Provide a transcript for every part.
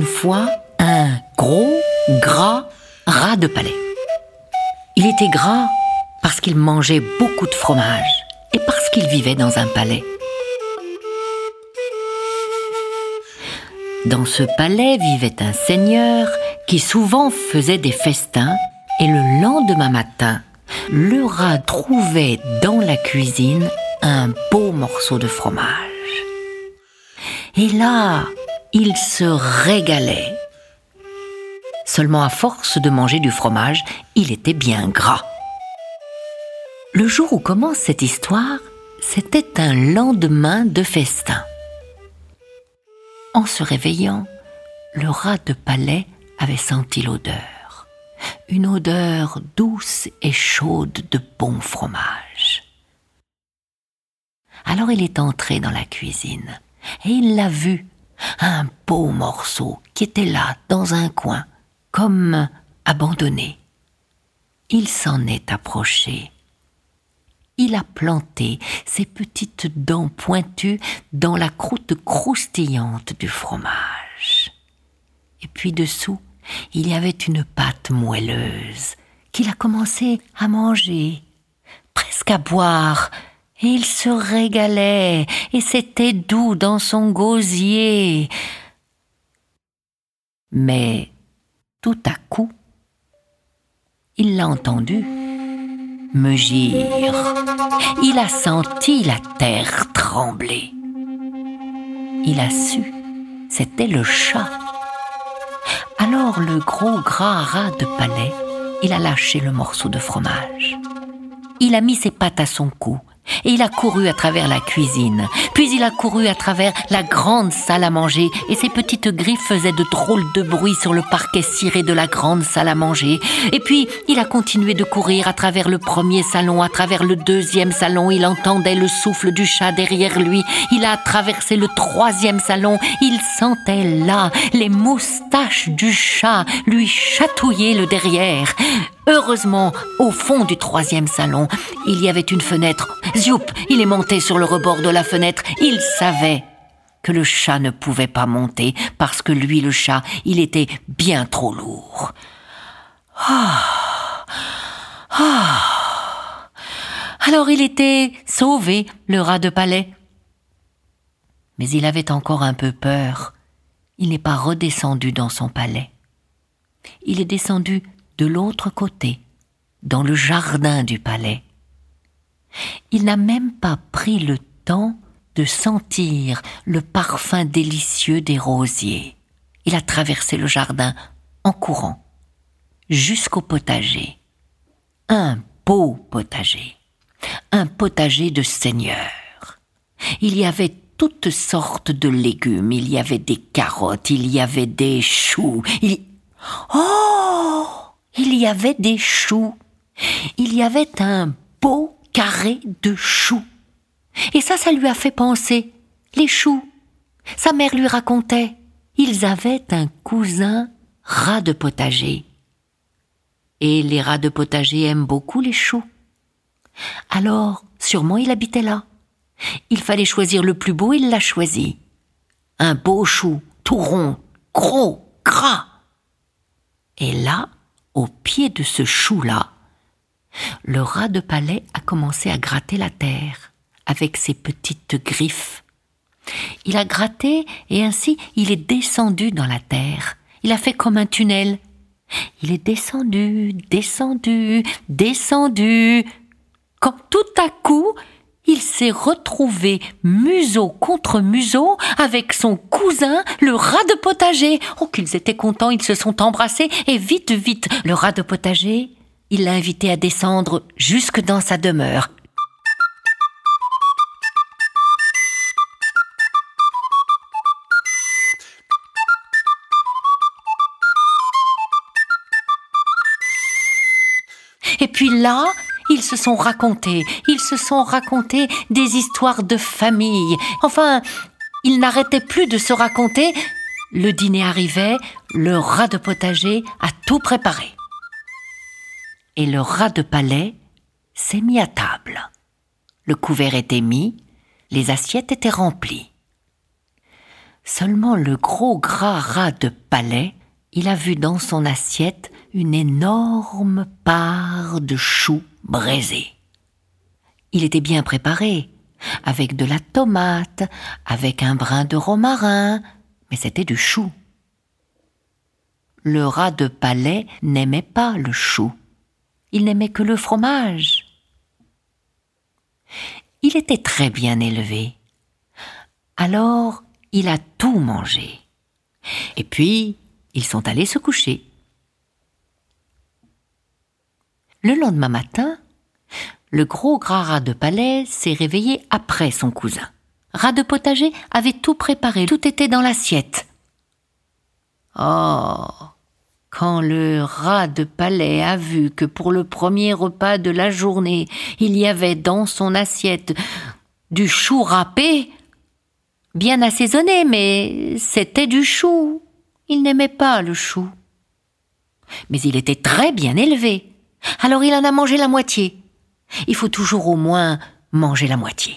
fois un gros, gras rat de palais. Il était gras parce qu'il mangeait beaucoup de fromage et parce qu'il vivait dans un palais. Dans ce palais vivait un seigneur qui souvent faisait des festins et le lendemain matin, le rat trouvait dans la cuisine un beau morceau de fromage. Et là, il se régalait. Seulement à force de manger du fromage, il était bien gras. Le jour où commence cette histoire, c'était un lendemain de festin. En se réveillant, le rat de palais avait senti l'odeur. Une odeur douce et chaude de bon fromage. Alors il est entré dans la cuisine et il l'a vu, un beau morceau qui était là dans un coin, comme abandonné. Il s'en est approché. Il a planté ses petites dents pointues dans la croûte croustillante du fromage. Et puis dessous, il y avait une pâte moelleuse qu'il a commencé à manger, presque à boire, et il se régalait, et c'était doux dans son gosier. Mais tout à coup, il l'a entendu mugir. Il a senti la terre trembler. Il a su, c'était le chat. Alors le gros gras rat de palais, il a lâché le morceau de fromage. Il a mis ses pattes à son cou et il a couru à travers la cuisine. Puis il a couru à travers la grande salle à manger et ses petites griffes faisaient de drôles de bruit sur le parquet ciré de la grande salle à manger. Et puis il a continué de courir à travers le premier salon, à travers le deuxième salon. Il entendait le souffle du chat derrière lui. Il a traversé le troisième salon. Il sentait là les moustaches du chat lui chatouiller le derrière. Heureusement, au fond du troisième salon, il y avait une fenêtre. Zioup, il est monté sur le rebord de la fenêtre. Il savait que le chat ne pouvait pas monter parce que lui, le chat, il était bien trop lourd. Alors il était sauvé, le rat de palais. Mais il avait encore un peu peur. Il n'est pas redescendu dans son palais. Il est descendu de l'autre côté, dans le jardin du palais. Il n'a même pas pris le temps de sentir le parfum délicieux des rosiers. Il a traversé le jardin en courant, jusqu'au potager. Un beau potager, un potager de seigneur. Il y avait toutes sortes de légumes, il y avait des carottes, il y avait des choux, il y avait des choux. Il y avait un beau carré de choux. Et ça lui a fait penser. Les choux. Sa mère lui racontait. Ils avaient un cousin rat de potager. Et les rats de potager aiment beaucoup les choux. Alors, sûrement il habitait là. Il fallait choisir le plus beau, il l'a choisi. Un beau chou, tout rond, gros, gras. Et là, au pied de ce chou-là, le rat de palais a commencé à gratter la terre avec ses petites griffes. Il a gratté et ainsi il est descendu dans la terre. Il a fait comme un tunnel. Il est descendu, descendu, descendu. Quand tout à coup, il s'est retrouvé museau contre museau avec son cousin, le rat de potager. Oh, qu'ils étaient contents, ils se sont embrassés et vite, vite, le rat de potager, il l'a invité à descendre jusque dans sa demeure. Et puis là, ils se sont racontés des histoires de famille. Enfin, ils n'arrêtaient plus de se raconter. Le dîner arrivait, le rat de potager a tout préparé. Et le rat de palais s'est mis à table. Le couvert était mis, les assiettes étaient remplies. Seulement le gros gras rat de palais, il a vu dans son assiette une énorme part de choux braisés. Il était bien préparé, avec de la tomate, avec un brin de romarin, mais c'était du chou. Le rat de palais n'aimait pas le chou. Il n'aimait que le fromage. Il était très bien élevé. Alors, il a tout mangé. Et puis, ils sont allés se coucher. Le lendemain matin, le gros gras rat de palais s'est réveillé après son cousin. Rat de potager avait tout préparé, tout était dans l'assiette. Oh, quand le rat de palais a vu que pour le premier repas de la journée, il y avait dans son assiette du chou râpé, bien assaisonné, mais c'était du chou. Il n'aimait pas le chou. Mais il était très bien élevé. Alors il en a mangé la moitié. Il faut toujours au moins manger la moitié.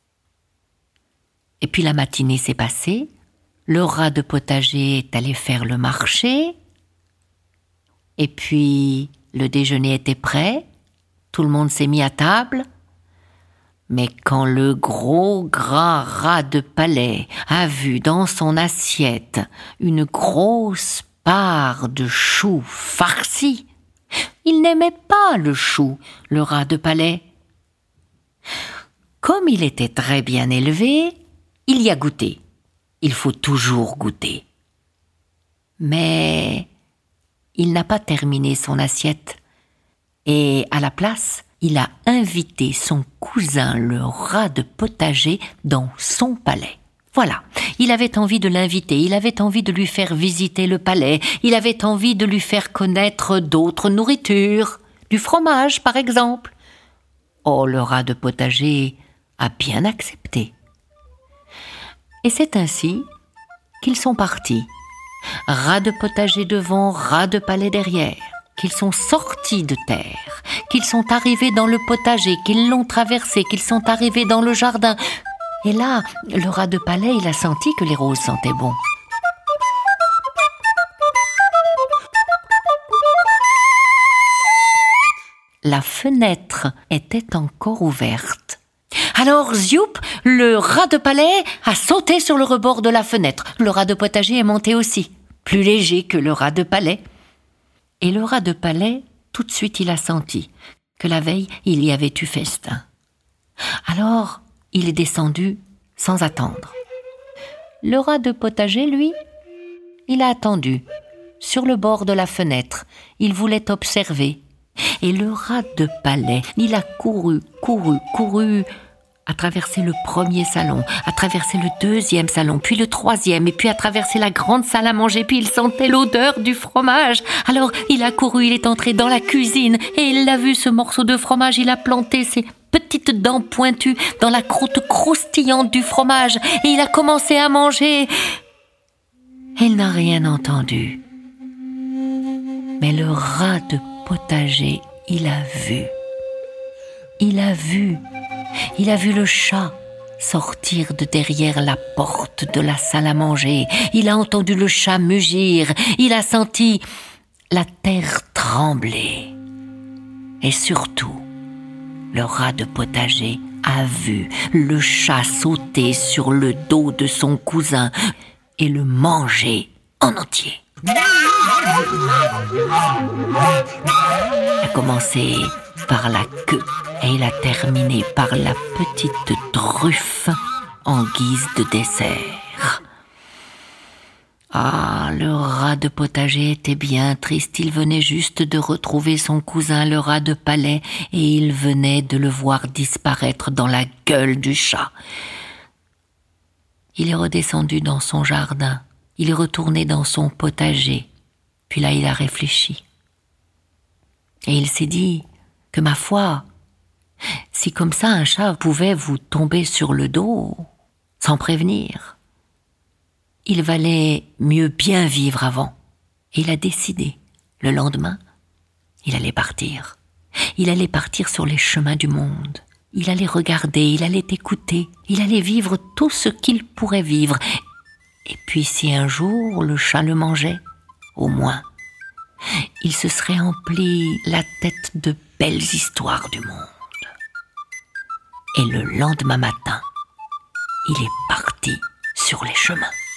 Et puis la matinée s'est passée. Le rat de potager est allé faire le marché. Et puis le déjeuner était prêt. Tout le monde s'est mis à table. Mais quand le gros gras rat de palais a vu dans son assiette une grosse part de chou farci, il n'aimait pas le chou, le rat de palais. Comme il était très bien élevé, il y a goûté. Il faut toujours goûter. Mais il n'a pas terminé son assiette. Et à la place, il a invité son cousin le rat de potager dans son palais. Voilà, il avait envie de l'inviter, il avait envie de lui faire visiter le palais, il avait envie de lui faire connaître d'autres nourritures, du fromage par exemple. Oh, le rat de potager a bien accepté. Et c'est ainsi qu'ils sont partis, rat de potager devant, rat de palais derrière, qu'ils sont sortis de terre, qu'ils sont arrivés dans le potager, qu'ils l'ont traversé, qu'ils sont arrivés dans le jardin. Et là, le rat de palais, il a senti que les roses sentaient bon. La fenêtre était encore ouverte. Alors, zioup, le rat de palais a sauté sur le rebord de la fenêtre. Le rat de potager est monté aussi, plus léger que le rat de palais. Et le rat de palais, tout de suite, il a senti que la veille, il y avait eu festin. Alors, il est descendu sans attendre. Le rat de potager, lui, il a attendu, sur le bord de la fenêtre. Il voulait observer. Et le rat de palais, il a couru, a traversé le premier salon, a traversé le deuxième salon, puis le troisième, et puis a traversé la grande salle à manger, puis il sentait l'odeur du fromage. Alors il a couru, il est entré dans la cuisine, et il a vu ce morceau de fromage, il a planté ses petites dents pointues dans la croûte croustillante du fromage, et il a commencé à manger. Il n'a rien entendu. Mais le rat de potager, il a vu. Il a vu le chat sortir de derrière la porte de la salle à manger. Il a entendu le chat mugir. Il a senti la terre trembler. Et surtout, le rat de potager a vu le chat sauter sur le dos de son cousin et le manger en entier. Il a commencé par la queue et il a terminé par la petite truffe en guise de dessert. Ah, le rat de potager était bien triste, il venait juste de retrouver son cousin le rat de palais et il venait de le voir disparaître dans la gueule du chat. Il est redescendu dans son jardin, il est retourné dans son potager, puis là il a réfléchi. Et il s'est dit que ma foi, si comme ça un chat pouvait vous tomber sur le dos, sans prévenir, il valait mieux bien vivre avant. Et il a décidé, le lendemain, il allait partir. Il allait partir sur les chemins du monde. Il allait regarder, il allait écouter, il allait vivre tout ce qu'il pourrait vivre. Et puis si un jour le chat le mangeait, au moins, il se serait empli la tête de belles histoires du monde. Et le lendemain matin, il est parti sur les chemins.